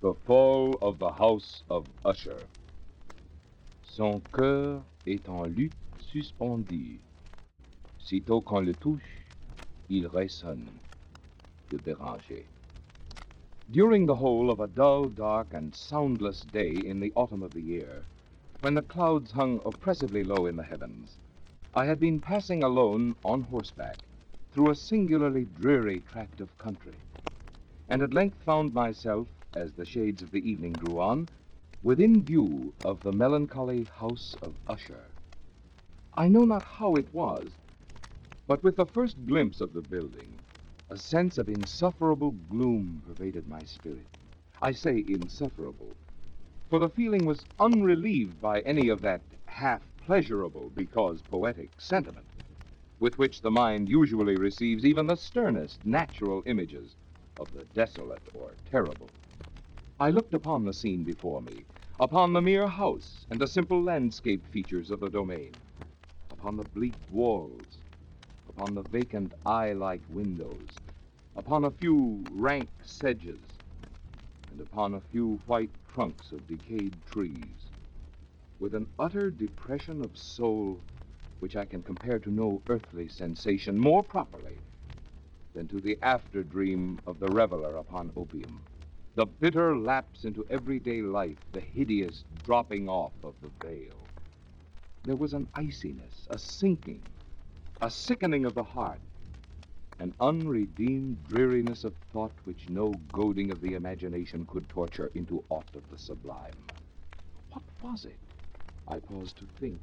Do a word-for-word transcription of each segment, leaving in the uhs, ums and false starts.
The Fall of the House of Usher. Son cœur est en lutte suspendue. Sitôt qu'on le touche, il résonne. De Béranger. During the whole of a dull, dark, and soundless day in the autumn of the year, when the clouds hung oppressively low in the heavens, I had been passing alone on horseback through a singularly dreary tract of country, and at length found myself, as the shades of the evening drew on, within view of the melancholy house of Usher. I know not how it was, but with the first glimpse of the building, a sense of insufferable gloom pervaded my spirit. I say insufferable, for the feeling was unrelieved by any of that half-pleasurable because poetic sentiment with which the mind usually receives even the sternest natural images of the desolate or terrible. I looked upon the scene before me, upon the mere house and the simple landscape features of the domain, upon the bleak walls, upon the vacant eye-like windows, upon a few rank sedges, and upon a few white trunks of decayed trees, with an utter depression of soul which I can compare to no earthly sensation more properly than to the after-dream of the reveler upon opium, the bitter lapse into everyday life, the hideous dropping off of the veil. There was an iciness, a sinking, a sickening of the heart, an unredeemed dreariness of thought which no goading of the imagination could torture into aught of the sublime. What was it? I paused to think.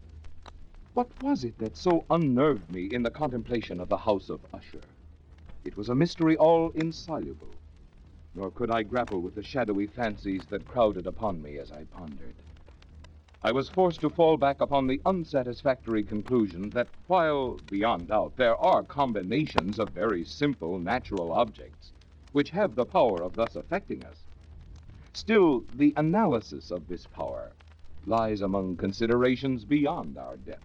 What was it that so unnerved me in the contemplation of the house of Usher? It was a mystery all insoluble, nor could I grapple with the shadowy fancies that crowded upon me as I pondered. I was forced to fall back upon the unsatisfactory conclusion that while, beyond doubt, there are combinations of very simple natural objects which have the power of thus affecting us, still the analysis of this power lies among considerations beyond our depth.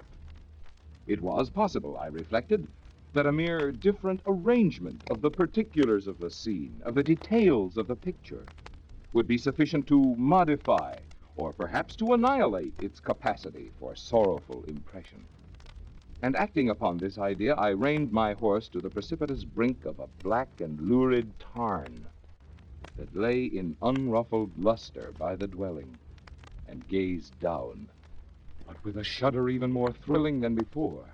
It was possible, I reflected, that a mere different arrangement of the particulars of the scene, of the details of the picture, would be sufficient to modify or perhaps to annihilate its capacity for sorrowful impression. And acting upon this idea, I reined my horse to the precipitous brink of a black and lurid tarn that lay in unruffled luster by the dwelling, and gazed down, but with a shudder even more thrilling than before,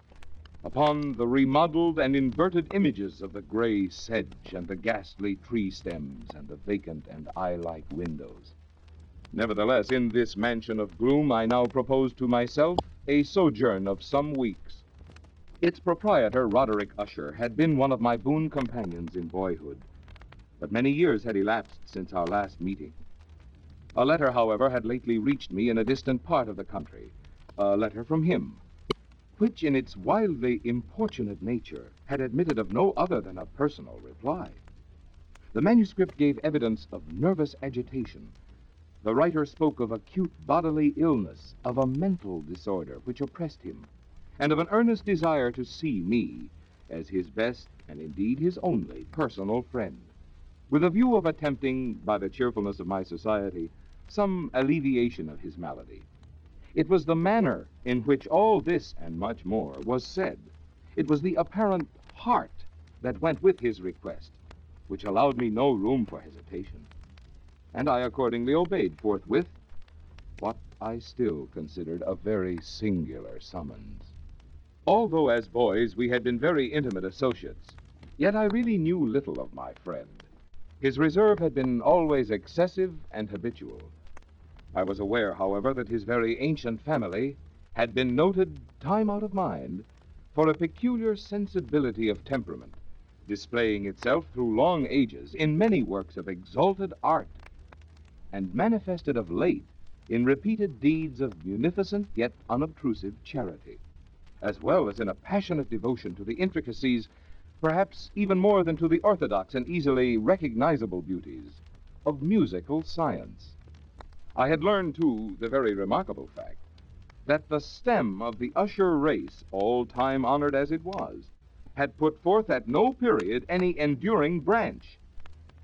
upon the remodeled and inverted images of the gray sedge and the ghastly tree stems and the vacant and eye-like windows. Nevertheless, in this mansion of gloom, I now proposed to myself a sojourn of some weeks. Its proprietor, Roderick Usher, had been one of my boon companions in boyhood, but many years had elapsed since our last meeting. A letter, however, had lately reached me in a distant part of the country, a letter from him, which in its wildly importunate nature had admitted of no other than a personal reply. The manuscript gave evidence of nervous agitation. The writer spoke of acute bodily illness, of a mental disorder which oppressed him, and of an earnest desire to see me as his best, and indeed his only, personal friend, with a view of attempting, by the cheerfulness of my society, some alleviation of his malady. It was the manner in which all this and much more was said, it was the apparent heart that went with his request, which allowed me no room for hesitation. And I accordingly obeyed forthwith what I still considered a very singular summons. Although as boys we had been very intimate associates, yet I really knew little of my friend. His reserve had been always excessive and habitual. I was aware, however, that his very ancient family had been noted, time out of mind, for a peculiar sensibility of temperament, displaying itself through long ages in many works of exalted art, and manifested of late in repeated deeds of munificent yet unobtrusive charity, as well as in a passionate devotion to the intricacies, perhaps even more than to the orthodox and easily recognizable beauties, of musical science. I had learned, too, the very remarkable fact that the stem of the Usher race, all time honored as it was, had put forth at no period any enduring branch.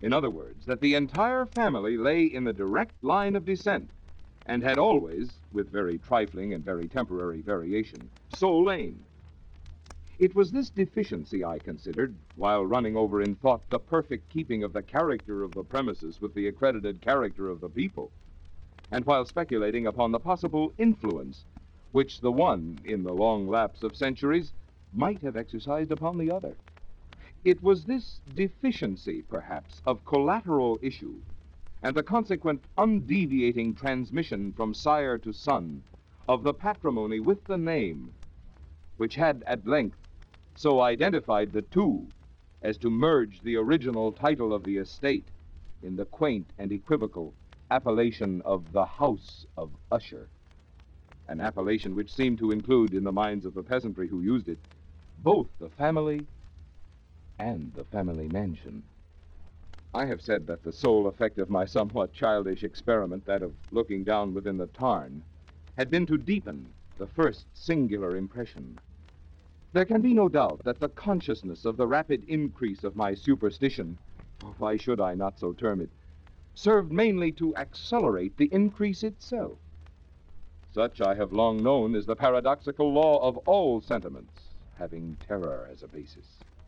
In other words, that the entire family lay in the direct line of descent, and had always, with very trifling and very temporary variation, so lain. It was this deficiency I considered, while running over in thought the perfect keeping of the character of the premises with the accredited character of the people, and while speculating upon the possible influence which the one, in the long lapse of centuries, might have exercised upon the other. It was this deficiency, perhaps, of collateral issue, and the consequent undeviating transmission from sire to son of the patrimony with the name, which had at length so identified the two as to merge the original title of the estate in the quaint and equivocal appellation of the House of Usher, an appellation which seemed to include, in the minds of the peasantry who used it, both the family and the family mansion. I have said that the sole effect of my somewhat childish experiment, that of looking down within the tarn, had been to deepen the first singular impression. There can be no doubt that the consciousness of the rapid increase of my superstition, or why should I not so term it, served mainly to accelerate the increase itself. Such I have long known is the paradoxical law of all sentiments, having terror as a basis.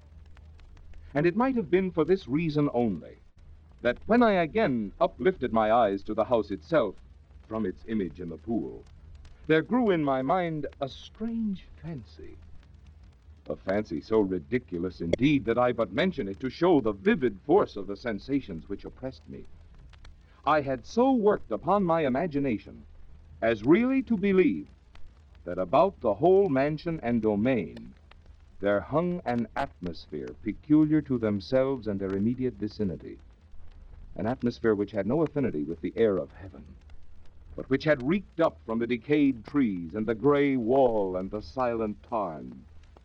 And it might have been for this reason only, that when I again uplifted my eyes to the house itself from its image in the pool, there grew in my mind a strange fancy. A fancy so ridiculous indeed that I but mention it to show the vivid force of the sensations which oppressed me. I had so worked upon my imagination as really to believe that about the whole mansion and domain there hung an atmosphere peculiar to themselves and their immediate vicinity, an atmosphere which had no affinity with the air of heaven, but which had reeked up from the decayed trees and the gray wall and the silent tarn,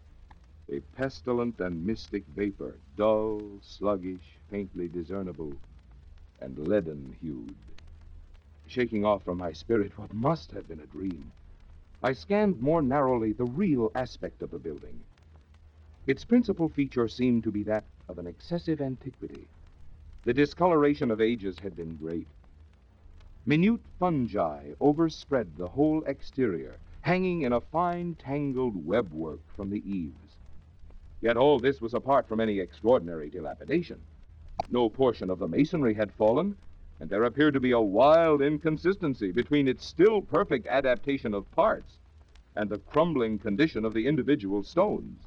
a pestilent and mystic vapor, dull, sluggish, faintly discernible, and leaden-hued. Shaking off from my spirit what must have been a dream, I scanned more narrowly the real aspect of the building. Its principal feature seemed to be that of an excessive antiquity. The discoloration of ages had been great. Minute fungi overspread the whole exterior, hanging in a fine tangled webwork from the eaves. Yet all this was apart from any extraordinary dilapidation. No portion of the masonry had fallen, and there appeared to be a wild inconsistency between its still perfect adaptation of parts and the crumbling condition of the individual stones.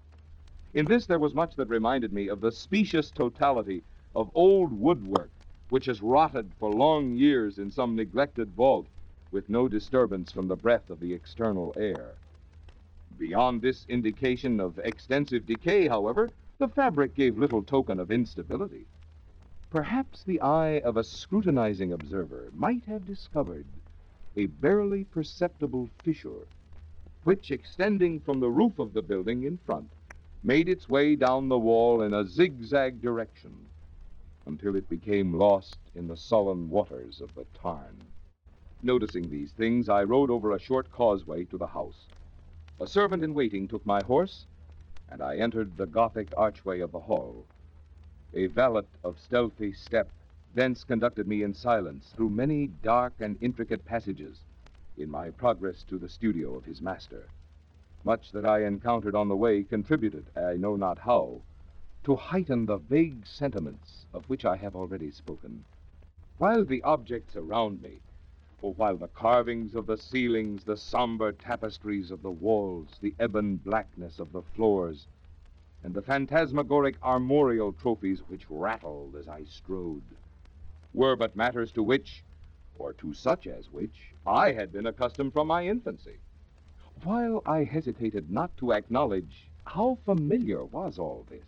In this there was much that reminded me of the specious totality of old woodwork which has rotted for long years in some neglected vault with no disturbance from the breath of the external air. Beyond this indication of extensive decay, however, the fabric gave little token of instability. Perhaps the eye of a scrutinizing observer might have discovered a barely perceptible fissure, which, extending from the roof of the building in front, made its way down the wall in a zigzag direction until it became lost in the sullen waters of the tarn. Noticing these things, I rode over a short causeway to the house. A servant in waiting took my horse, and I entered the Gothic archway of the hall. A valet of stealthy step thence conducted me in silence through many dark and intricate passages in my progress to the studio of his master. Much that I encountered on the way contributed, I know not how, to heighten the vague sentiments of which I have already spoken. While the objects around me, or while the carvings of the ceilings, the somber tapestries of the walls, the ebon blackness of the floors, and the phantasmagoric armorial trophies which rattled as I strode, were but matters to which, or to such as which, I had been accustomed from my infancy. While I hesitated not to acknowledge how familiar was all this,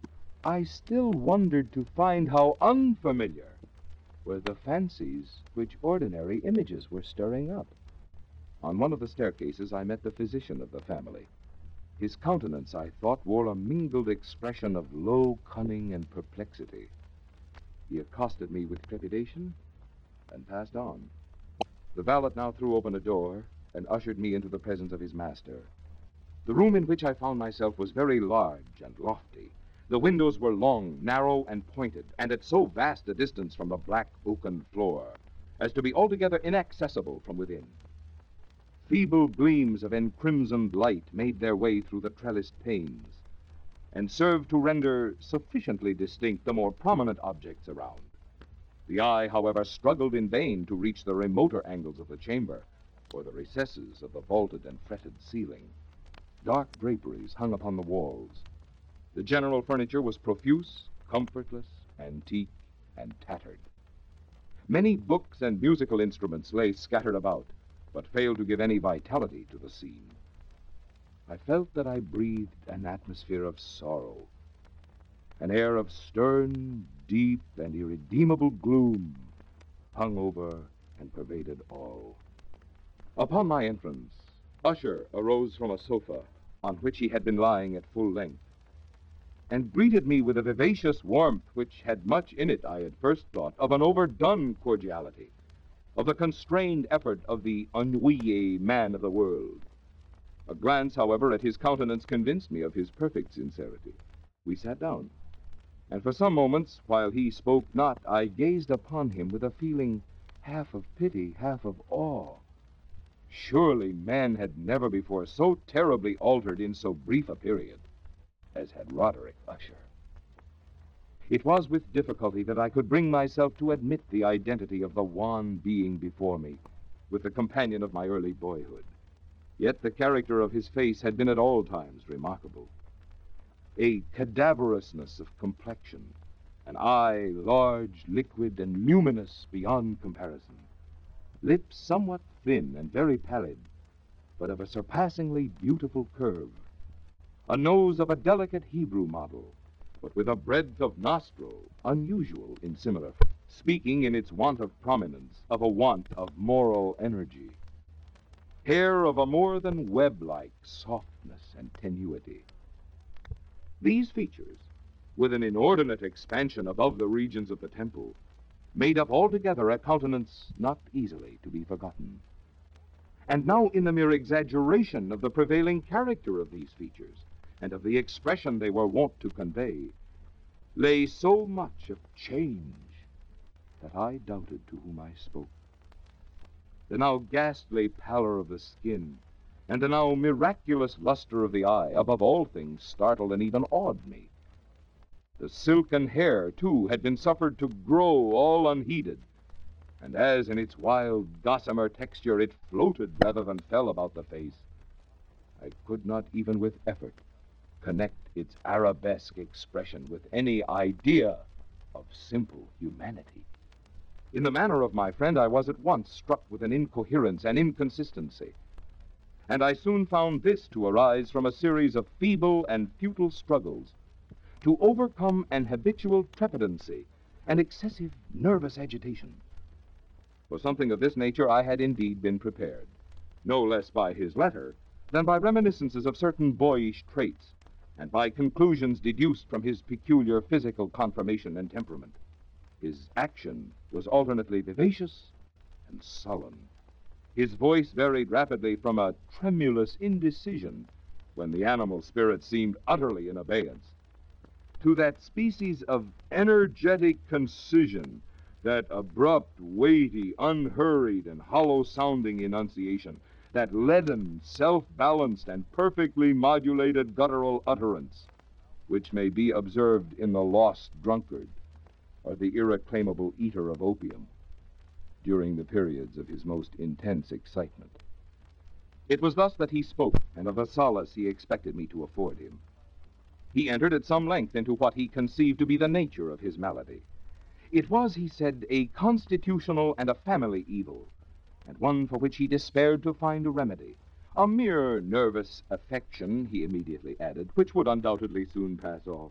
I still wondered to find how unfamiliar were the fancies which ordinary images were stirring up. On one of the staircases I met the physician of the family. His countenance, I thought, wore a mingled expression of low cunning and perplexity. He accosted me with trepidation and passed on. The valet now threw open a door and ushered me into the presence of his master. The room in which I found myself was very large and lofty. The windows were long, narrow, and pointed, and at so vast a distance from the black oaken floor as to be altogether inaccessible from within. Feeble gleams of encrimsoned light made their way through the trellised panes, and served to render sufficiently distinct the more prominent objects around. The eye, however, struggled in vain to reach the remoter angles of the chamber, or the recesses of the vaulted and fretted ceiling. Dark draperies hung upon the walls. The general furniture was profuse, comfortless, antique, and tattered. Many books and musical instruments lay scattered about, but failed to give any vitality to the scene. I felt that I breathed an atmosphere of sorrow. An air of stern, deep, and irredeemable gloom hung over and pervaded all. Upon my entrance, Usher arose from a sofa on which he had been lying at full length, and greeted me with a vivacious warmth which had much in it, I had first thought, of an overdone cordiality, of the constrained effort of the ennuyé man of the world. A glance, however, at his countenance convinced me of his perfect sincerity. We sat down, and for some moments, while he spoke not, I gazed upon him with a feeling half of pity, half of awe. Surely man had never before so terribly altered in so brief a period as had Roderick Usher. It was with difficulty that I could bring myself to admit the identity of the wan being before me with the companion of my early boyhood. Yet the character of his face had been at all times remarkable. A cadaverousness of complexion, an eye large, liquid, and luminous beyond comparison, lips somewhat thin and very pallid, but of a surpassingly beautiful curve, a nose of a delicate Hebrew model, but with a breadth of nostril unusual in similar, speaking in its want of prominence of a want of moral energy, hair of a more than web-like softness and tenuity. These features, with an inordinate expansion above the regions of the temple, made up altogether a countenance not easily to be forgotten. And now, in the mere exaggeration of the prevailing character of these features, and of the expression they were wont to convey, lay so much of change that I doubted to whom I spoke. The now ghastly pallor of the skin, and the now miraculous luster of the eye, above all things, startled and even awed me. The silken hair, too, had been suffered to grow all unheeded, and as in its wild, gossamer texture it floated rather than fell about the face, I could not even with effort connect its arabesque expression with any idea of simple humanity. In the manner of my friend, I was at once struck with an incoherence and inconsistency, and I soon found this to arise from a series of feeble and futile struggles to overcome an habitual trepidancy and excessive nervous agitation. For something of this nature I had indeed been prepared, no less by his letter than by reminiscences of certain boyish traits, and by conclusions deduced from his peculiar physical conformation and temperament. His action was alternately vivacious and sullen. His voice varied rapidly from a tremulous indecision, when the animal spirit seemed utterly in abeyance, to that species of energetic concision, that abrupt, weighty, unhurried, and hollow-sounding enunciation, that leaden, self-balanced, and perfectly modulated guttural utterance, which may be observed in the lost drunkard or the irreclaimable eater of opium during the periods of his most intense excitement. It was thus that he spoke, and of the solace he expected me to afford him. He entered at some length into what he conceived to be the nature of his malady. It was, he said, a constitutional and a family evil, and one for which he despaired to find a remedy. A mere nervous affection, he immediately added, which would undoubtedly soon pass off.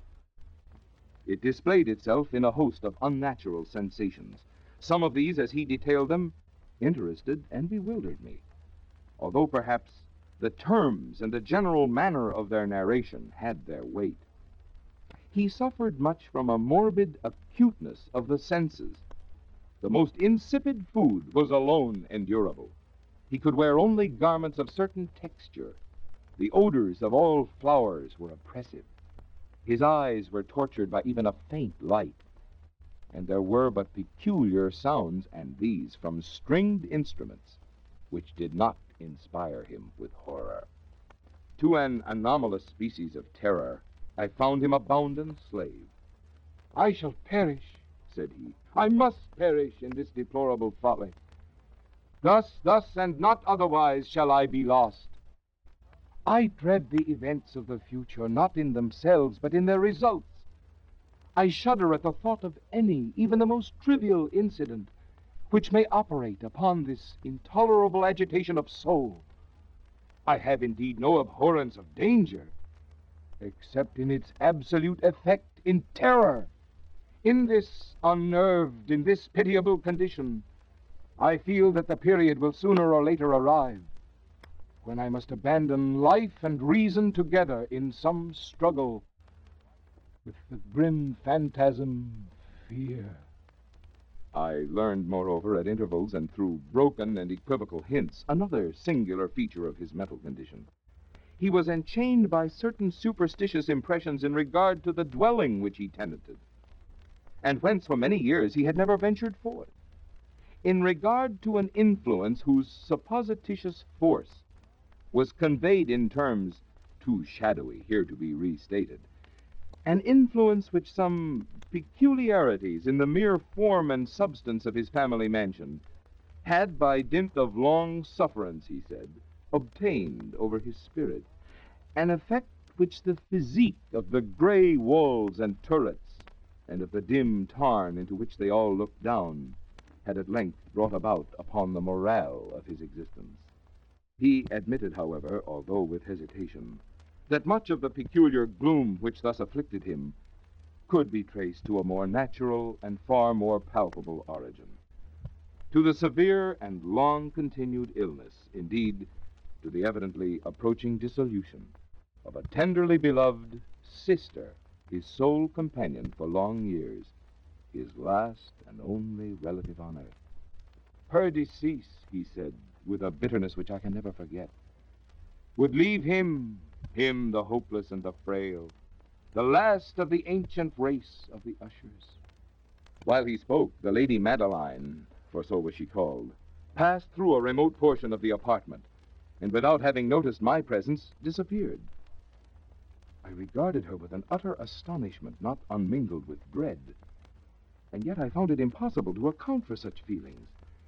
It displayed itself in a host of unnatural sensations. Some of these, as he detailed them, interested and bewildered me, although perhaps the terms and the general manner of their narration had their weight. He suffered much from a morbid acuteness of the senses. The most insipid food was alone endurable. He could wear only garments of certain texture. The odors of all flowers were oppressive. His eyes were tortured by even a faint light, and there were but peculiar sounds, and these from stringed instruments, which did not inspire him with horror. To an anomalous species of terror, I found him a bounden slave. "I shall perish," said he. "I must perish in this deplorable folly. Thus, thus, and not otherwise shall I be lost. I dread the events of the future, not in themselves, but in their results. I shudder at the thought of any, even the most trivial incident, which may operate upon this intolerable agitation of soul. I have indeed no abhorrence of danger, except in its absolute effect in terror. In this unnerved, in this pitiable condition, I feel that the period will sooner or later arrive when I must abandon life and reason together in some struggle with the grim phantasm, fear." I learned, moreover, at intervals and through broken and equivocal hints, another singular feature of his mental condition. He was enchained by certain superstitious impressions in regard to the dwelling which he tenanted, and whence for many years he had never ventured forth, in regard to an influence whose supposititious force was conveyed in terms too shadowy here to be restated, an influence which some peculiarities in the mere form and substance of his family mansion had, by dint of long sufferance, he said, obtained over his spirit, an effect which the physique of the gray walls and turrets, and of the dim tarn into which they all looked down, had at length brought about upon the morale of his existence. He admitted, however, although with hesitation, that much of the peculiar gloom which thus afflicted him could be traced to a more natural and far more palpable origin, to the severe and long-continued illness, indeed, to the evidently approaching dissolution of a tenderly beloved sister, his sole companion for long years, his last and only relative on earth. Her decease, he said, with a bitterness which I can never forget, would leave him, him the hopeless and the frail, the last of the ancient race of the Ushers. While he spoke, the Lady Madeline, for so was she called, passed through a remote portion of the apartment, and without having noticed my presence, disappeared. I regarded her with an utter astonishment, not unmingled with dread, and yet I found it impossible to account for such feelings.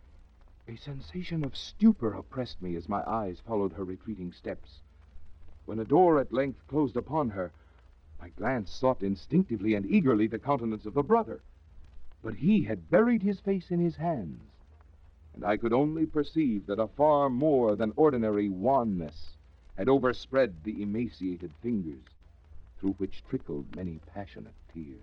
A sensation of stupor oppressed me as my eyes followed her retreating steps. When a door at length closed upon her, my glance sought instinctively and eagerly the countenance of the brother, but he had buried his face in his hands, and I could only perceive that a far more than ordinary wanness had overspread the emaciated fingers, through which trickled many passionate tears.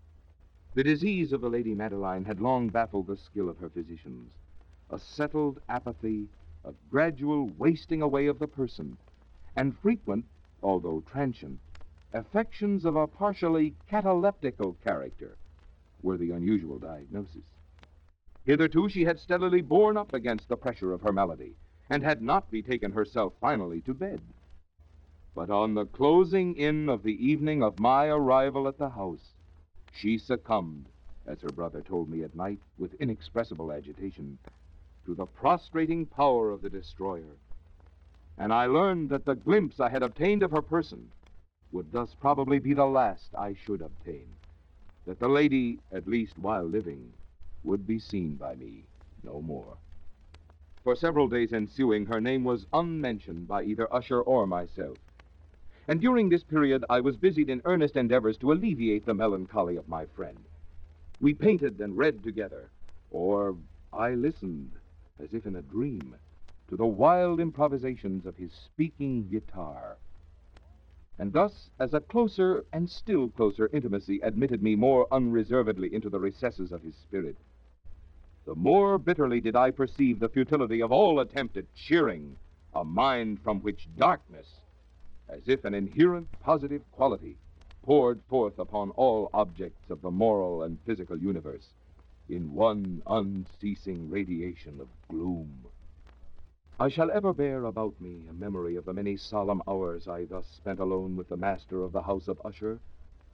The disease of the Lady Madeline had long baffled the skill of her physicians. A settled apathy, a gradual wasting away of the person, and frequent, although transient, affections of a partially cataleptical character were the unusual diagnosis. Hitherto she had steadily borne up against the pressure of her malady, and had not betaken herself finally to bed. But on the closing in of the evening of my arrival at the house, she succumbed, as her brother told me at night with inexpressible agitation, to the prostrating power of the destroyer, and I learned that the glimpse I had obtained of her person would thus probably be the last I should obtain, that the lady, at least while living, would be seen by me no more. For several days ensuing, her name was unmentioned by either Usher or myself, and during this period I was busied in earnest endeavors to alleviate the melancholy of my friend. We painted and read together, or I listened, as if in a dream, to the wild improvisations of his speaking guitar. And thus, as a closer and still closer intimacy admitted me more unreservedly into the recesses of his spirit, the more bitterly did I perceive the futility of all attempt at cheering a mind from which darkness, as if an inherent positive quality, poured forth upon all objects of the moral and physical universe in one unceasing radiation of gloom. I shall ever bear about me a memory of the many solemn hours I thus spent alone with the master of the House of Usher,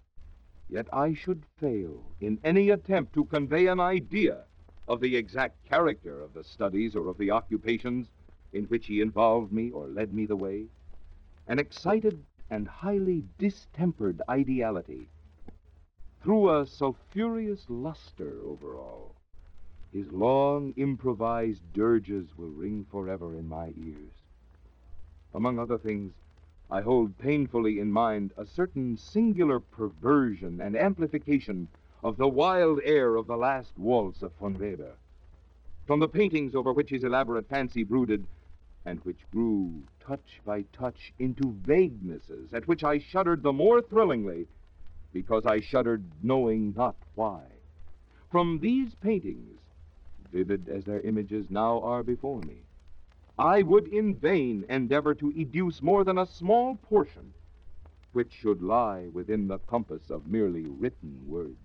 Yet I should fail in any attempt to convey an idea of the exact character of the studies or of the occupations in which he involved me or led me the way. An excited and highly distempered ideality threw a sulphurous luster over all. His long improvised dirges will ring forever in my ears. Among other things, I hold painfully in mind a certain singular perversion and amplification of the wild air of the last waltz of von Weber. From the paintings over which his elaborate fancy brooded, and which grew touch by touch into vaguenesses at which I shuddered the more thrillingly because I shuddered knowing not why. From these paintings, vivid as their images now are before me, I would in vain endeavor to educe more than a small portion which should lie within the compass of merely written words.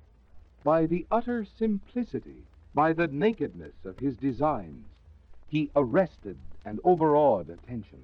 By the utter simplicity, by the nakedness of his designs, he arrested and overawed attention.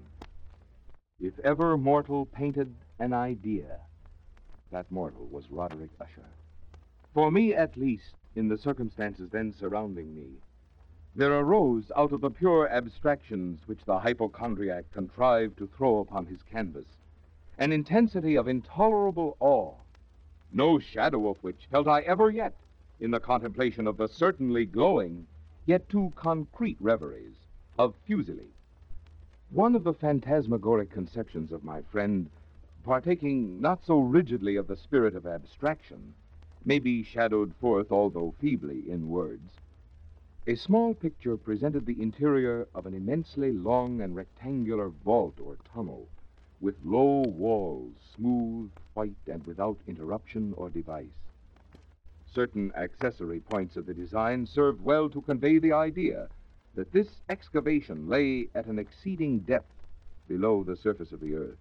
If ever mortal painted an idea, that mortal was Roderick Usher. For me, at least, in the circumstances then surrounding me, there arose out of the pure abstractions which the hypochondriac contrived to throw upon his canvas an intensity of intolerable awe, no shadow of which felt I ever yet in the contemplation of the certainly glowing, yet too concrete reveries of Fuseli. One of the phantasmagoric conceptions of my friend, partaking not so rigidly of the spirit of abstraction, may be shadowed forth, although feebly, in words. A small picture presented the interior of an immensely long and rectangular vault or tunnel, with low walls, smooth, white, and without interruption or device. Certain accessory points of the design served well to convey the idea that this excavation lay at an exceeding depth below the surface of the earth.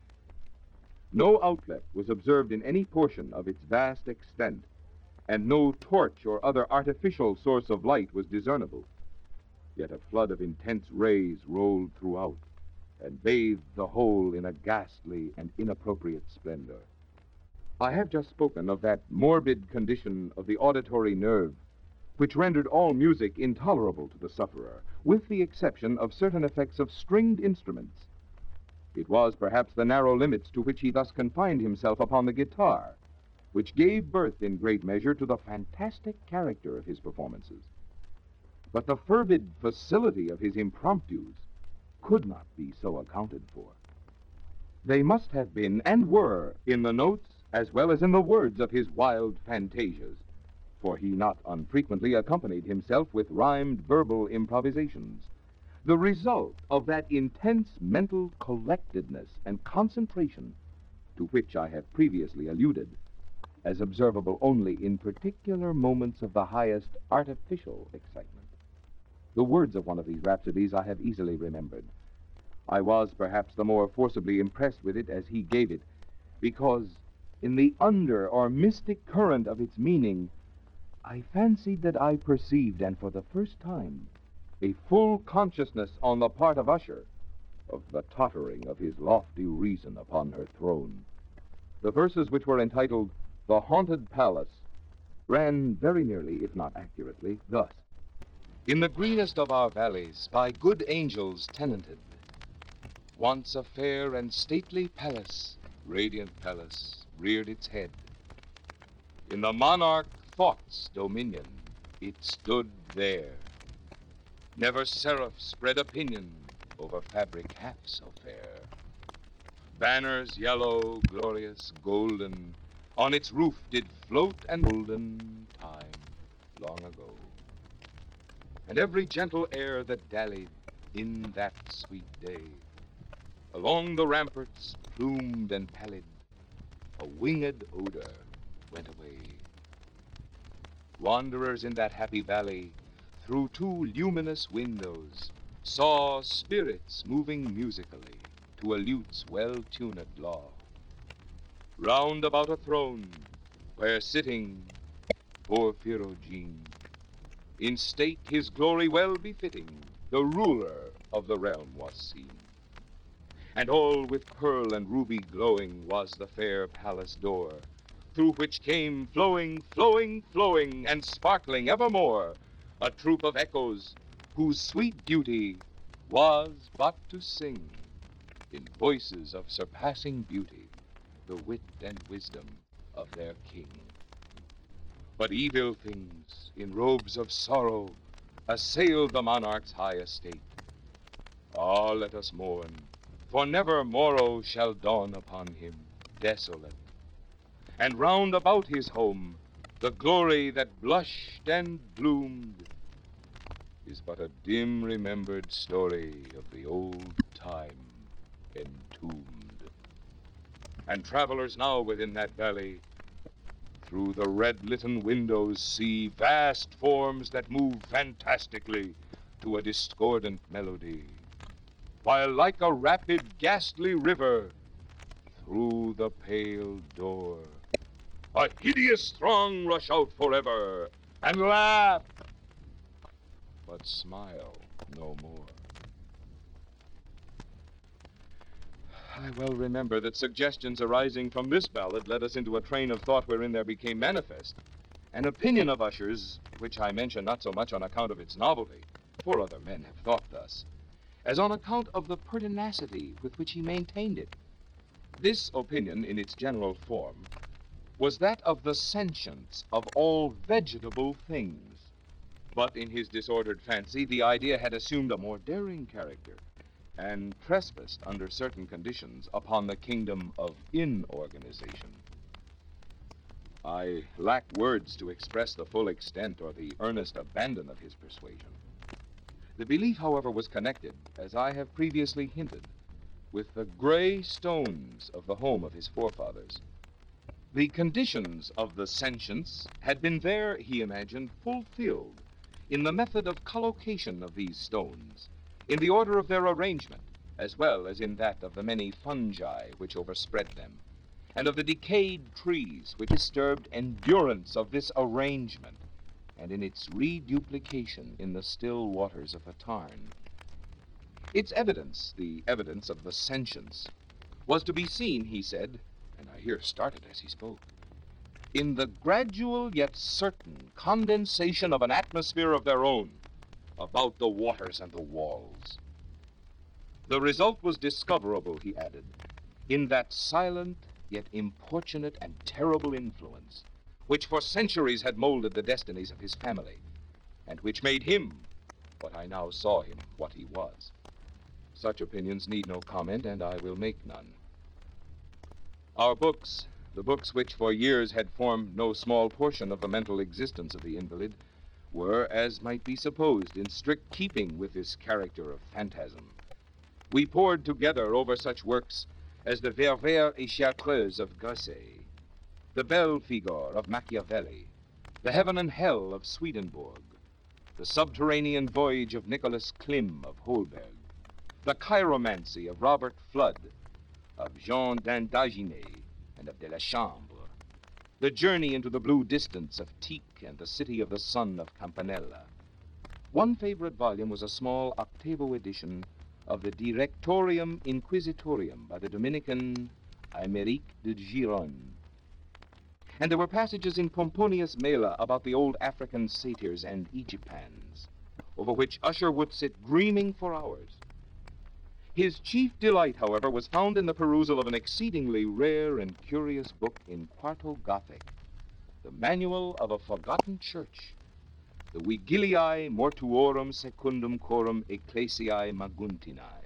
No outlet was observed in any portion of its vast extent, and no torch or other artificial source of light was discernible. Yet a flood of intense rays rolled throughout, and bathed the whole in a ghastly and inappropriate splendor. I have just spoken of that morbid condition of the auditory nerve which rendered all music intolerable to the sufferer, with the exception of certain effects of stringed instruments. It was perhaps the narrow limits to which he thus confined himself upon the guitar, which gave birth in great measure to the fantastic character of his performances. But the fervid facility of his impromptus could not be so accounted for. They must have been and were in the notes as well as in the words of his wild fantasias, for he not unfrequently accompanied himself with rhymed verbal improvisations, the result of that intense mental collectedness and concentration to which I have previously alluded, as observable only in particular moments of the highest artificial excitement. The words of one of these rhapsodies I have easily remembered. I was perhaps the more forcibly impressed with it as he gave it, because in the under or mystic current of its meaning, I fancied that I perceived, and for the first time, a full consciousness on the part of Usher of the tottering of his lofty reason upon her throne. The verses, which were entitled The Haunted Palace, ran very nearly, if not accurately, thus. In the greenest of our valleys, by good angels tenanted, once a fair and stately palace, radiant palace, reared its head. In the monarch Thought's dominion, it stood there. Never seraph spread opinion over fabric half so fair. Banners yellow, glorious, golden, on its roof did float and golden time long ago. And every gentle air that dallied in that sweet day, along the ramparts, plumed and pallid, a winged odor went away. Wanderers in that happy valley, through two luminous windows, saw spirits moving musically to a lute's well-tuned law. Round about a throne, where sitting Porphyrogene, in state his glory well befitting, the ruler of the realm was seen. And all with pearl and ruby glowing was the fair palace door, through which came flowing, flowing, flowing, and sparkling evermore, a troop of echoes whose sweet duty was but to sing, in voices of surpassing beauty, the wit and wisdom of their king. But evil things, in robes of sorrow, assailed the monarch's high estate. Ah, let us mourn, for never morrow shall dawn upon him, desolate. And round about his home, the glory that blushed and bloomed is but a dim remembered story of the old time entombed. And travelers now within that valley, through the red-litten windows, see vast forms that move fantastically to a discordant melody, while like a rapid, ghastly river, through the pale door, a hideous throng rush out forever, and laugh, but smile no more. I well remember that suggestions arising from this ballad led us into a train of thought wherein there became manifest an opinion of Usher's, which I mention not so much on account of its novelty, for other men have thought thus, as on account of the pertinacity with which he maintained it. This opinion, in its general form, was that of the sentience of all vegetable things. But in his disordered fancy, the idea had assumed a more daring character, and trespassed under certain conditions upon the kingdom of inorganization. I lack words to express the full extent or the earnest abandon of his persuasion. The belief, however, was connected, as I have previously hinted, with the gray stones of the home of his forefathers. The conditions of the sentience had been there, he imagined, fulfilled in the method of collocation of these stones, in the order of their arrangement, as well as in that of the many fungi which overspread them, and of the decayed trees which disturbed endurance of this arrangement, and in its reduplication in the still waters of the Tarn. Its evidence, the evidence of the sentience, was to be seen, he said, and I here started as he spoke, in the gradual yet certain condensation of an atmosphere of their own about the waters and the walls. The result was discoverable, he added, in that silent yet importunate and terrible influence which for centuries had molded the destinies of his family, and which made him what I now saw him, what he was. Such opinions need no comment, and I will make none. Our books, the books which for years had formed no small portion of the mental existence of the invalid, were, as might be supposed, in strict keeping with this character of phantasm. We pored together over such works as the Ververs et Chartreuse of Gresset, the Belphegor of Machiavelli, the Heaven and Hell of Swedenborg, the Subterranean Voyage of Nicholas Klim of Holberg, the Chiromancy of Robert Flood, of Jean d'Indaginé and of de la Chambre, the Journey into the Blue Distance of Tieck and the City of the Sun of Campanella. One favorite volume was a small octavo edition of the Directorium Inquisitorium by the Dominican Aymeric de Gironne. And there were passages in Pomponius Mela about the old African satyrs and Egyptians, over which Usher would sit dreaming for hours. His chief delight, however, was found in the perusal of an exceedingly rare and curious book in quarto Gothic, the Manual of a Forgotten Church, the Vigiliae Mortuorum Secundum Corum Ecclesiae Maguntinae.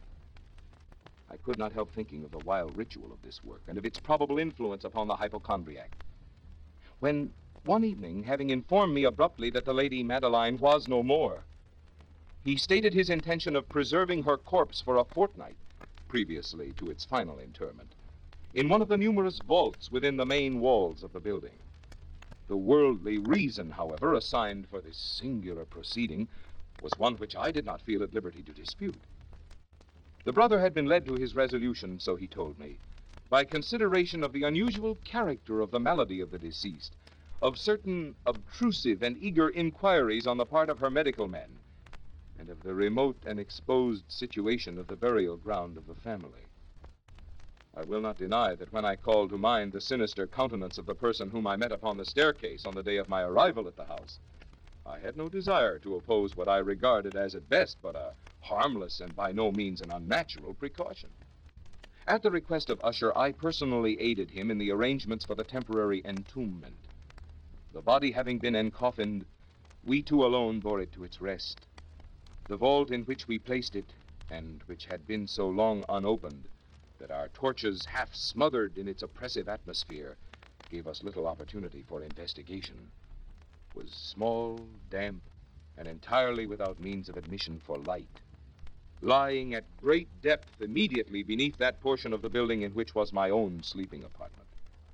I could not help thinking of the wild ritual of this work and of its probable influence upon the hypochondriac, when one evening, having informed me abruptly that the Lady Madeline was no more, he stated his intention of preserving her corpse for a fortnight, previously to its final interment, in one of the numerous vaults within the main walls of the building. The worldly reason, however, assigned for this singular proceeding was one which I did not feel at liberty to dispute. The brother had been led to his resolution, so he told me, by consideration of the unusual character of the malady of the deceased, of certain obtrusive and eager inquiries on the part of her medical men, and of the remote and exposed situation of the burial ground of the family. I will not deny that when I called to mind the sinister countenance of the person whom I met upon the staircase on the day of my arrival at the house, I had no desire to oppose what I regarded as at best but a harmless and by no means an unnatural precaution. At the request of Usher, I personally aided him in the arrangements for the temporary entombment. The body having been encoffined, we two alone bore it to its rest. The vault in which we placed it, and which had been so long unopened that our torches, half smothered in its oppressive atmosphere, gave us little opportunity for investigation, was small, damp, and entirely without means of admission for light, lying at great depth immediately beneath that portion of the building in which was my own sleeping apartment.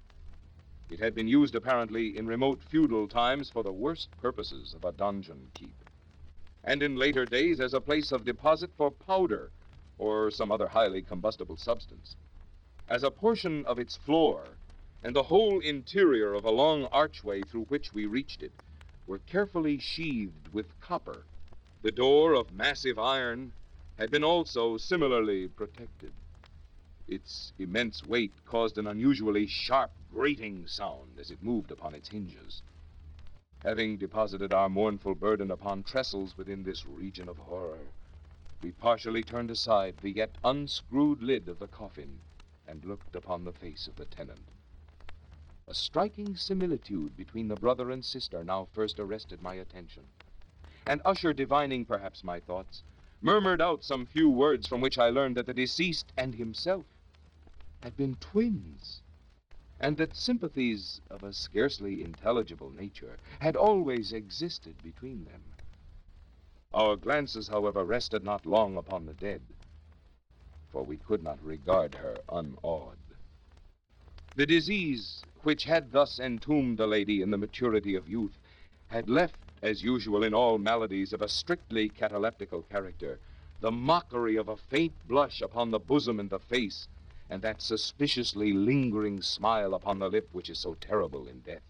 It had been used apparently in remote feudal times for the worst purposes of a donjon keep, and in later days as a place of deposit for powder or some other highly combustible substance. As a portion of its floor and the whole interior of a long archway through which we reached it were carefully sheathed with copper, the door of massive iron had been also similarly protected. Its immense weight caused an unusually sharp, grating sound as it moved upon its hinges. Having deposited our mournful burden upon trestles within this region of horror, we partially turned aside the yet unscrewed lid of the coffin and looked upon the face of the tenant. A striking similitude between the brother and sister now first arrested my attention, and Usher, divining perhaps my thoughts, murmured out some few words from which I learned that the deceased and himself had been twins, and that sympathies of a scarcely intelligible nature had always existed between them. Our glances, however, rested not long upon the dead, for we could not regard her unawed. The disease which had thus entombed the lady in the maturity of youth had left, as usual in all maladies of a strictly cataleptical character, the mockery of a faint blush upon the bosom and the face, and that suspiciously lingering smile upon the lip which is so terrible in death.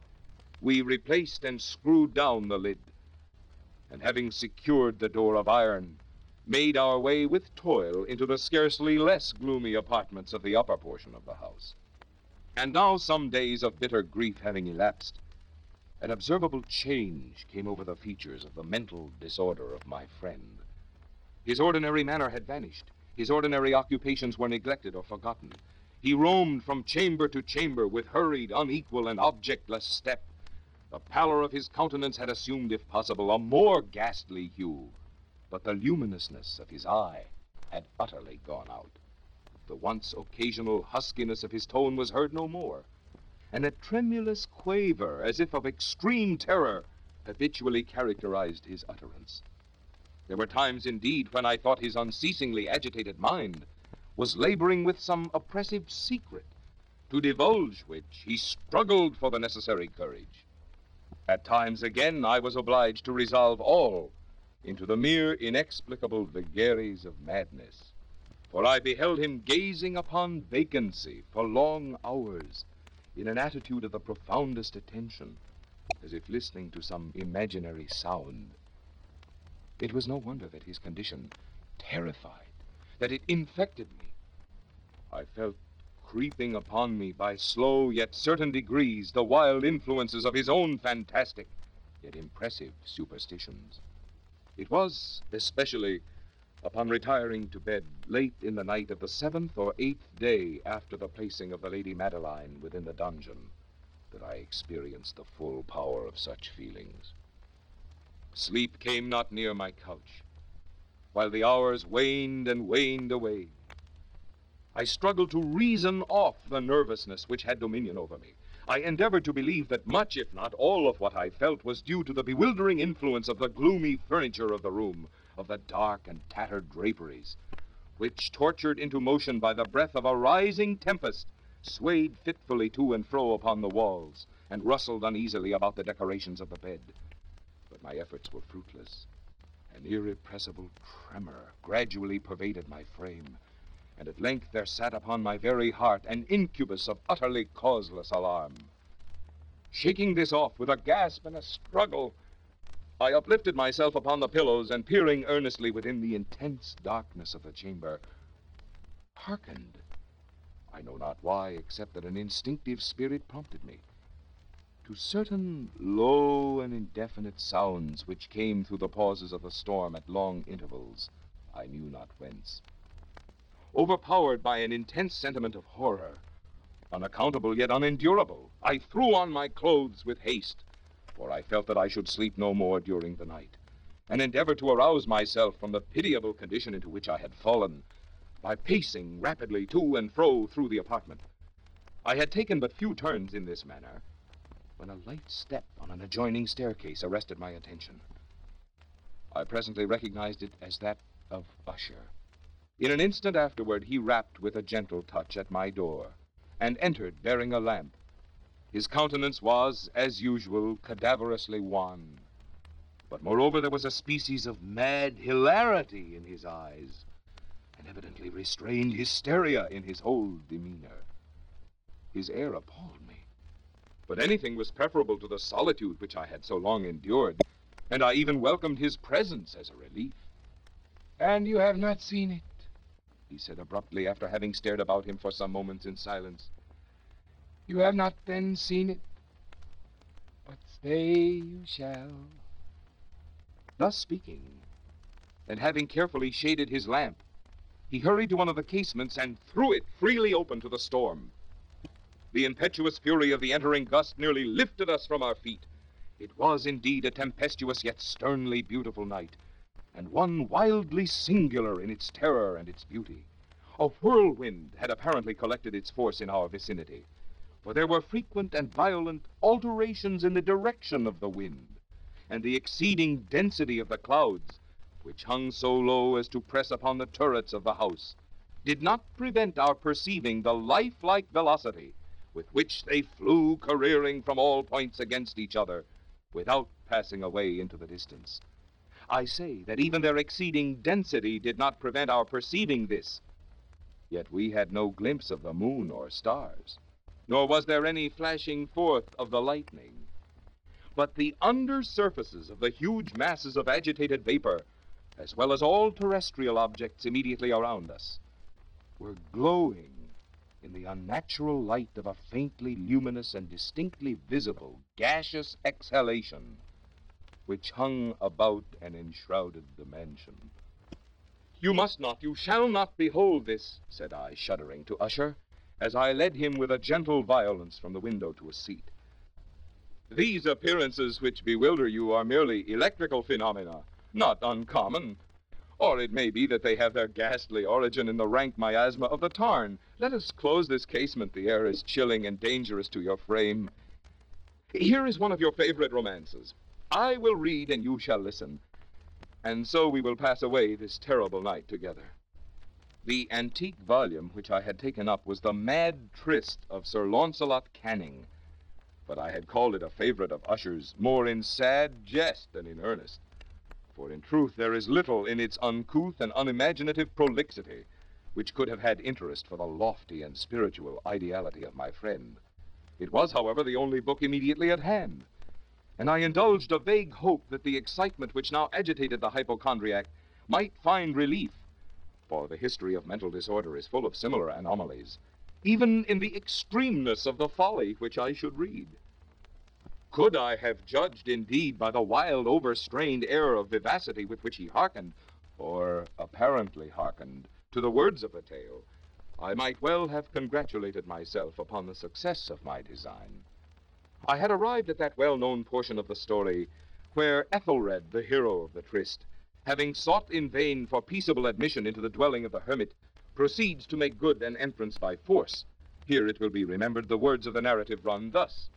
We replaced and screwed down the lid, and having secured the door of iron, made our way with toil into the scarcely less gloomy apartments of the upper portion of the house. And now, some days of bitter grief having elapsed, an observable change came over the features of the mental disorder of my friend. His ordinary manner had vanished. His ordinary occupations were neglected or forgotten. He roamed from chamber to chamber with hurried, unequal, and objectless step. The pallor of his countenance had assumed, if possible, a more ghastly hue, but the luminousness of his eye had utterly gone out. The once occasional huskiness of his tone was heard no more, and a tremulous quaver, as if of extreme terror, habitually characterized his utterance. There were times, indeed, when I thought his unceasingly agitated mind was laboring with some oppressive secret, to divulge which he struggled for the necessary courage. At times, again, I was obliged to resolve all into the mere inexplicable vagaries of madness, for I beheld him gazing upon vacancy for long hours in an attitude of the profoundest attention, as if listening to some imaginary sound. It was no wonder that his condition terrified, that it infected me. I felt creeping upon me by slow yet certain degrees the wild influences of his own fantastic yet impressive superstitions. It was especially upon retiring to bed late in the night of the seventh or eighth day after the placing of the Lady Madeline within the dungeon that I experienced the full power of such feelings. Sleep came not near my couch, while the hours waned and waned away. I struggled to reason off the nervousness which had dominion over me. I endeavored to believe that much, if not all, of what I felt was due to the bewildering influence of the gloomy furniture of the room, of the dark and tattered draperies, which, tortured into motion by the breath of a rising tempest, swayed fitfully to and fro upon the walls, and rustled uneasily about the decorations of the bed. But my efforts were fruitless. An irrepressible tremor gradually pervaded my frame, and at length there sat upon my very heart an incubus of utterly causeless alarm. Shaking this off with a gasp and a struggle, I uplifted myself upon the pillows, and peering earnestly within the intense darkness of the chamber, hearkened. I know not why, except that an instinctive spirit prompted me, to certain low and indefinite sounds which came through the pauses of the storm at long intervals, I knew not whence. Overpowered by an intense sentiment of horror, unaccountable yet unendurable, I threw on my clothes with haste, for I felt that I should sleep no more during the night, and endeavored to arouse myself from the pitiable condition into which I had fallen by pacing rapidly to and fro through the apartment. I had taken but few turns in this manner when a light step on an adjoining staircase arrested my attention. I presently recognized it as that of Usher. In an instant afterward, he rapped with a gentle touch at my door, and entered bearing a lamp. His countenance was, as usual, cadaverously wan. But moreover, there was a species of mad hilarity in his eyes, and evidently restrained hysteria in his whole demeanor. His air appalled me, but anything was preferable to the solitude which I had so long endured, and I even welcomed his presence as a relief. And you have not seen it? He said abruptly, after having stared about him for some moments in silence. You have not then seen it? But stay you shall. Thus speaking, and having carefully shaded his lamp, he hurried to one of the casements and threw it freely open to the storm. The impetuous fury of the entering gust nearly lifted us from our feet. It was indeed a tempestuous yet sternly beautiful night, and one wildly singular in its terror and its beauty. A whirlwind had apparently collected its force in our vicinity, for there were frequent and violent alterations in the direction of the wind, and the exceeding density of the clouds, which hung so low as to press upon the turrets of the house, did not prevent our perceiving the lifelike velocity with which they flew careering from all points against each other, without passing away into the distance. I say that even their exceeding density did not prevent our perceiving this. Yet we had no glimpse of the moon or stars, nor was there any flashing forth of the lightning. But the under surfaces of the huge masses of agitated vapor, as well as all terrestrial objects immediately around us, were glowing in the unnatural light of a faintly luminous and distinctly visible gaseous exhalation, which hung about and enshrouded the mansion. You must not, you shall not behold this, said I, shuddering, to Usher, as I led him with a gentle violence from the window to a seat. These appearances which bewilder you are merely electrical phenomena, not uncommon. Or it may be that they have their ghastly origin in the rank miasma of the tarn. Let us close this casement. The air is chilling and dangerous to your frame. Here is one of your favorite romances. I will read and you shall listen, and so we will pass away this terrible night together. The antique volume which I had taken up was The Mad Tryst of Sir Launcelot Canning, but I had called it a favorite of Usher's more in sad jest than in earnest. For in truth there is little in its uncouth and unimaginative prolixity which could have had interest for the lofty and spiritual ideality of my friend. It was, however, the only book immediately at hand, and I indulged a vague hope that the excitement which now agitated the hypochondriac might find relief, for the history of mental disorder is full of similar anomalies, even in the extremeness of the folly which I should read. Could I have judged, indeed, by the wild, overstrained air of vivacity with which he hearkened, or apparently hearkened, to the words of the tale, I might well have congratulated myself upon the success of my design. I had arrived at that well-known portion of the story where Ethelred, the hero of the tryst, having sought in vain for peaceable admission into the dwelling of the hermit, proceeds to make good an entrance by force. Here it will be remembered the words of the narrative run thus.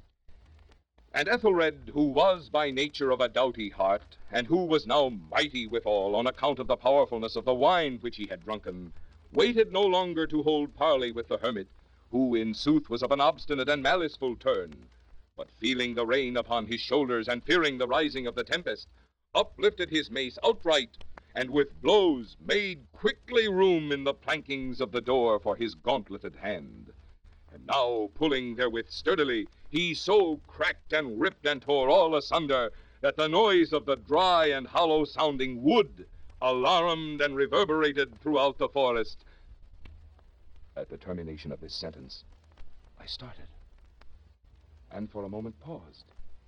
And Ethelred, who was by nature of a doughty heart, and who was now mighty withal on account of the powerfulness of the wine which he had drunken, waited no longer to hold parley with the hermit, who in sooth was of an obstinate and maliceful turn, but feeling the rain upon his shoulders, and fearing the rising of the tempest, uplifted his mace outright, and with blows made quickly room in the plankings of the door for his gauntleted hand. And now, pulling therewith sturdily, he so cracked and ripped and tore all asunder, that the noise of the dry and hollow-sounding wood alarmed and reverberated throughout the forest. At the termination of this sentence, I started, and for a moment paused.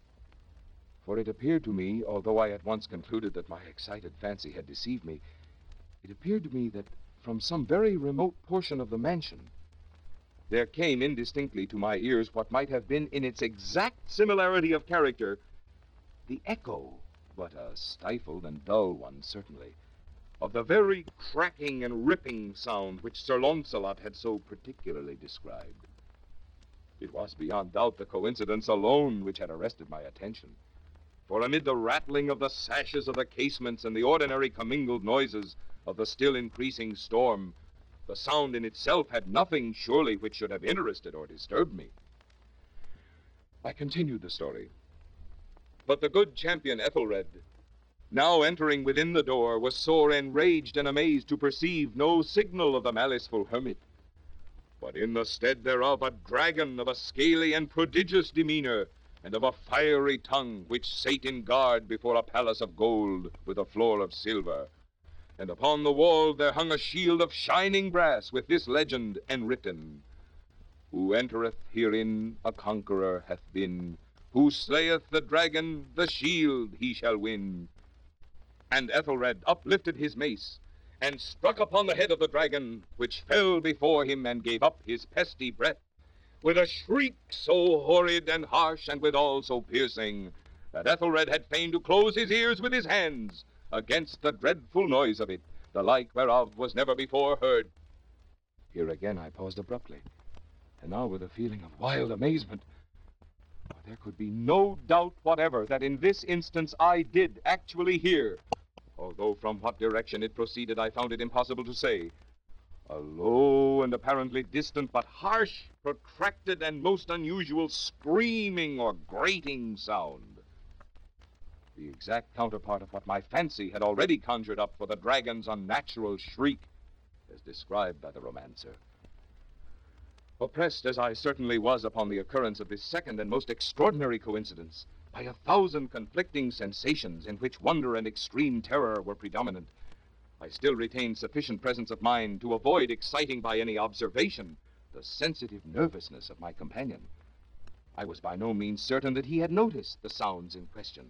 For it appeared to me, although I at once concluded that my excited fancy had deceived me, it appeared to me that from some very remote portion of the mansion, there came indistinctly to my ears what might have been, in its exact similarity of character, the echo, but a stifled and dull one, certainly, of the very cracking and ripping sound which Sir Launcelot had so particularly described. It was beyond doubt the coincidence alone which had arrested my attention. For amid the rattling of the sashes of the casements and the ordinary commingled noises of the still increasing storm, the sound in itself had nothing, surely, which should have interested or disturbed me. I continued the story. But the good champion Ethelred, now entering within the door, was sore enraged and amazed to perceive no signal of the maliceful hermit, but in the stead thereof a dragon of a scaly and prodigious demeanor, and of a fiery tongue, which sate in guard before a palace of gold with a floor of silver. And upon the wall there hung a shield of shining brass, with this legend enwritten: Who entereth herein a conqueror hath been, who slayeth the dragon, the shield he shall win. And Ethelred uplifted his mace, and struck upon the head of the dragon, which fell before him and gave up his pesty breath, with a shriek so horrid and harsh, and withal so piercing, that Ethelred had fain to close his ears with his hands, against the dreadful noise of it, the like whereof was never before heard. Here again I paused abruptly, and now with a feeling of wild amazement. For there could be no doubt whatever that in this instance I did actually hear, although from what direction it proceeded I found it impossible to say, a low and apparently distant but harsh, protracted, and most unusual screaming or grating sound. The exact counterpart of what my fancy had already conjured up for the dragon's unnatural shriek, as described by the romancer. Oppressed as I certainly was upon the occurrence of this second and most extraordinary coincidence, by a thousand conflicting sensations in which wonder and extreme terror were predominant, I still retained sufficient presence of mind to avoid exciting by any observation the sensitive nervousness of my companion. I was by no means certain that he had noticed the sounds in question,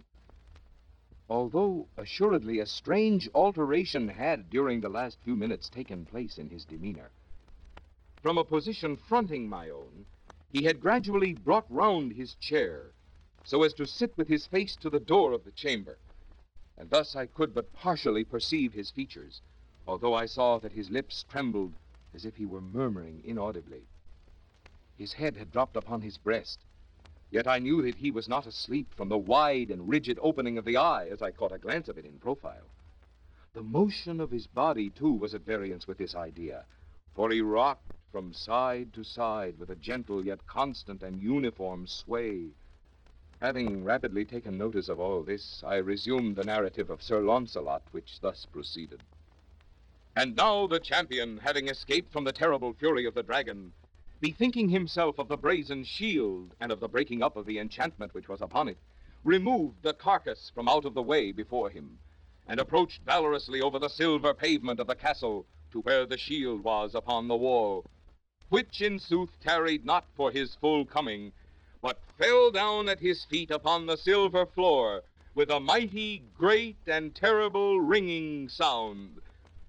although assuredly a strange alteration had during the last few minutes taken place in his demeanor. From a position fronting my own, he had gradually brought round his chair so as to sit with his face to the door of the chamber, and thus I could but partially perceive his features, although I saw that his lips trembled as if he were murmuring inaudibly. His head had dropped upon his breast, yet I knew that he was not asleep from the wide and rigid opening of the eye as I caught a glance of it in profile. The motion of his body, too, was at variance with this idea, for he rocked from side to side with a gentle yet constant and uniform sway. Having rapidly taken notice of all this, I resumed the narrative of Sir Launcelot, which thus proceeded. And now the champion, having escaped from the terrible fury of the dragon, bethinking himself of the brazen shield and of the breaking up of the enchantment which was upon it, removed the carcass from out of the way before him, and approached valorously over the silver pavement of the castle to where the shield was upon the wall, which in sooth tarried not for his full coming, but fell down at his feet upon the silver floor with a mighty, great, and terrible ringing sound.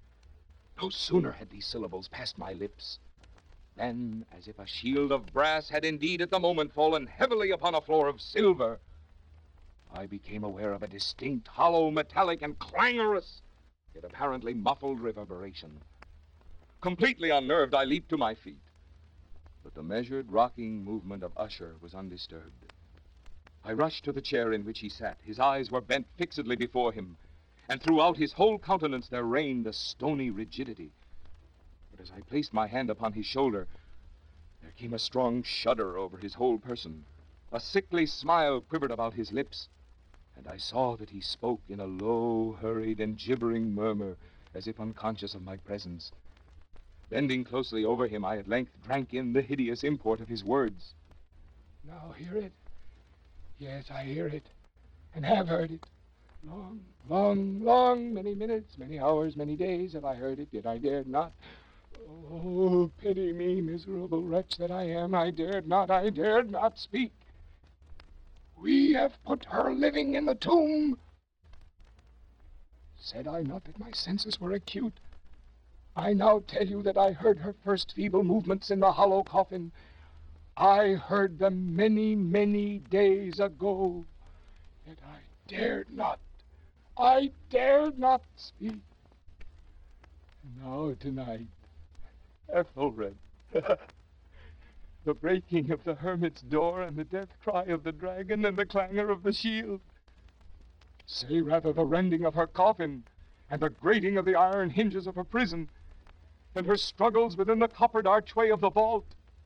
No sooner had these syllables passed my lips, than, as if a shield of brass had indeed at the moment fallen heavily upon a floor of silver, I became aware of a distinct, hollow, metallic, and clangorous, yet apparently muffled reverberation. Completely unnerved, I leaped to my feet, but the measured, rocking movement of Usher was undisturbed. I rushed to the chair in which he sat. His eyes were bent fixedly before him, and throughout his whole countenance there reigned a stony rigidity. But as I placed my hand upon his shoulder, there came a strong shudder over his whole person. A sickly smile quivered about his lips, and I saw that he spoke in a low, hurried, and gibbering murmur, as if unconscious of my presence. Bending closely over him, I at length drank in the hideous import of his words. Now hear it? Yes, I hear it, and have heard it. Long, long, long, many minutes, many hours, many days have I heard it, yet I dared not. Oh, pity me, miserable wretch that I am. I dared not, I dared not speak. We have put her living in the tomb. Said I not that my senses were acute? I now tell you that I heard her first feeble movements in the hollow coffin. I heard them many, many days ago. Yet I dared not, I dared not speak. And now tonight, Ethelred, the breaking of the hermit's door, and the death cry of the dragon, and the clangor of the shield. Say rather the rending of her coffin, and the grating of the iron hinges of her prison, and her struggles within the coppered archway of the vault.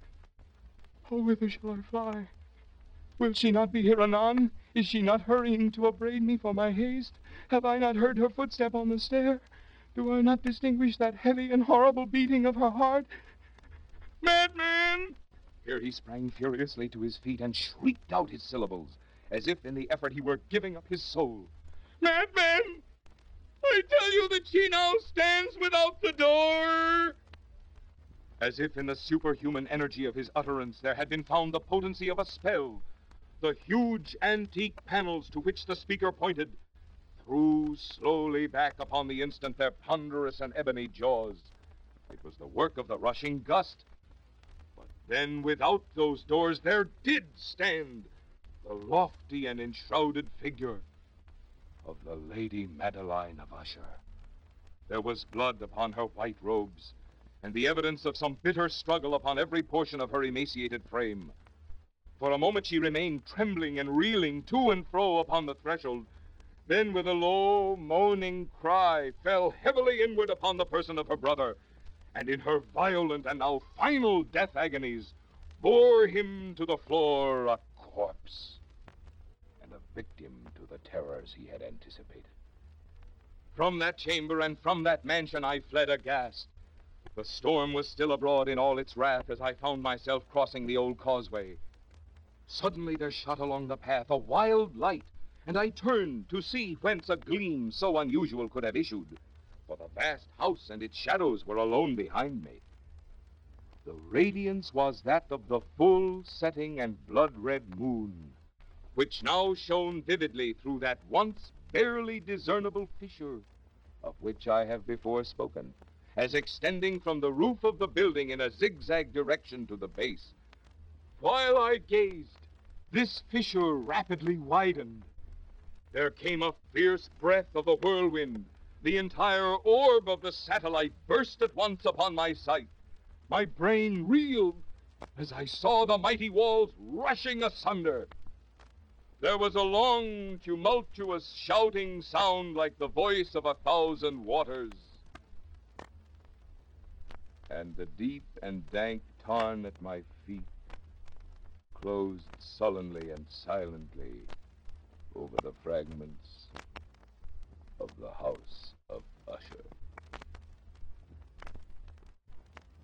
Oh, whither shall I fly? Will she not be here anon? Is she not hurrying to upbraid me for my haste? Have I not heard her footstep on the stair? Do I not distinguish that heavy and horrible beating of her heart? Madman! Here he sprang furiously to his feet and shrieked out his syllables, as if in the effort he were giving up his soul. Madman! I tell you that she now stands without the door! As if in the superhuman energy of his utterance there had been found the potency of a spell, the huge antique panels to which the speaker pointed threw slowly back upon the instant their ponderous and ebony jaws. It was the work of the rushing gust. But then without those doors there did stand the lofty and enshrouded figure of the Lady Madeline of Usher. There was blood upon her white robes, and the evidence of some bitter struggle upon every portion of her emaciated frame. For a moment she remained trembling and reeling to and fro upon the threshold, then with a low, moaning cry fell heavily inward upon the person of her brother, and in her violent and now final death agonies bore him to the floor a corpse, and a victim to the terrors he had anticipated. From that chamber and from that mansion I fled aghast. The storm was still abroad in all its wrath as I found myself crossing the old causeway. Suddenly there shot along the path a wild light, and I turned to see whence a gleam so unusual could have issued, for the vast house and its shadows were alone behind me. The radiance was that of the full setting and blood-red moon, which now shone vividly through that once barely discernible fissure of which I have before spoken, as extending from the roof of the building in a zigzag direction to the base. While I gazed, this fissure rapidly widened. There came a fierce breath of the whirlwind. The entire orb of the satellite burst at once upon my sight. My brain reeled as I saw the mighty walls rushing asunder. There was a long, tumultuous shouting sound like the voice of a thousand waters. And the deep and dank tarn at my feet closed sullenly and silently over the fragments of the House of